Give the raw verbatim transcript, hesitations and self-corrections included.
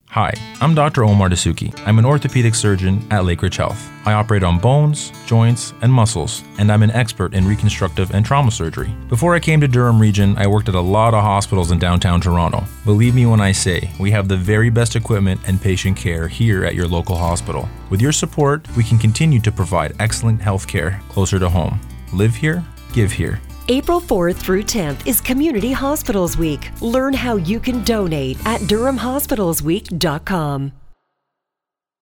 Hi, I'm Doctor Omar Dasuki. I'm an orthopedic surgeon at Lakeridge Health. I operate on bones, joints, and muscles, and I'm an expert in reconstructive and trauma surgery. Before I came to Durham Region, I worked at a lot of hospitals in downtown Toronto. Believe me when I say, we have the very best equipment and patient care here at your local hospital. With your support, we can continue to provide excellent health care closer to home. Live here, give here. April fourth through tenth is Community Hospitals Week. Learn how you can donate at durham hospitals week dot com.